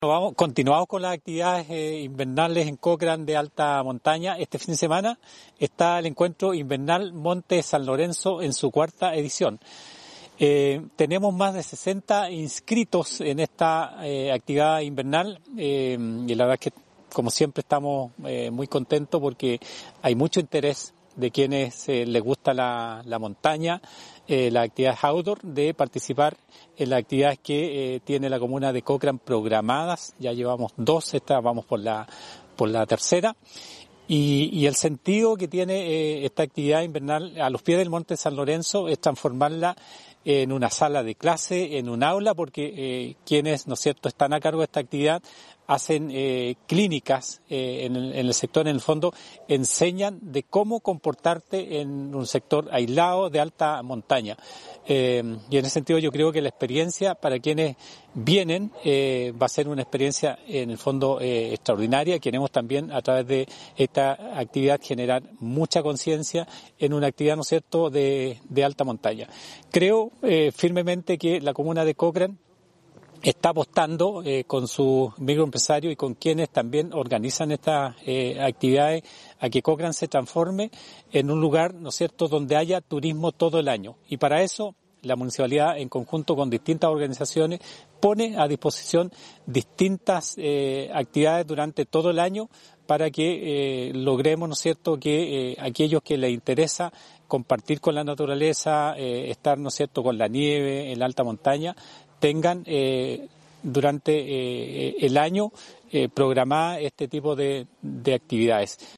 Continuamos con las actividades invernales en Cochrane de alta montaña. Este fin de semana está el encuentro invernal Monte San Lorenzo en su cuarta edición. Tenemos más de 60 inscritos en esta actividad invernal y la verdad es que, como siempre, estamos muy contentos porque hay mucho interés de quienes les gusta la montaña, las actividades outdoor, de participar en las actividades que tiene la comuna de Cochrane programadas. Ya llevamos 2, vamos por la tercera. Y el sentido que tiene esta actividad invernal a los pies del Monte San Lorenzo es transformarla en una sala de clase, en un aula, porque quienes, ¿no es cierto?, están a cargo de esta actividad hacen clínicas en el sector, en el fondo, enseñan de cómo comportarte en un sector aislado de alta montaña. Y en ese sentido yo creo que la experiencia para quienes vienen va a ser una experiencia, en el fondo, extraordinaria. Queremos también, a través de esta actividad, generar mucha conciencia en una actividad, ¿no es cierto?, de alta montaña. Creo firmemente que la comuna de Cochrane está apostando con sus microempresarios y con quienes también organizan estas actividades a que Cochrane se transforme en un lugar, ¿no es cierto?, donde haya turismo todo el año. Y para eso la municipalidad, en conjunto con distintas organizaciones, pone a disposición distintas actividades durante todo el año para que logremos, ¿no es cierto?, que aquellos que les interesa compartir con la naturaleza, estar, ¿no es cierto?, con la nieve en la alta montaña, tengan durante el año programada este tipo de actividades.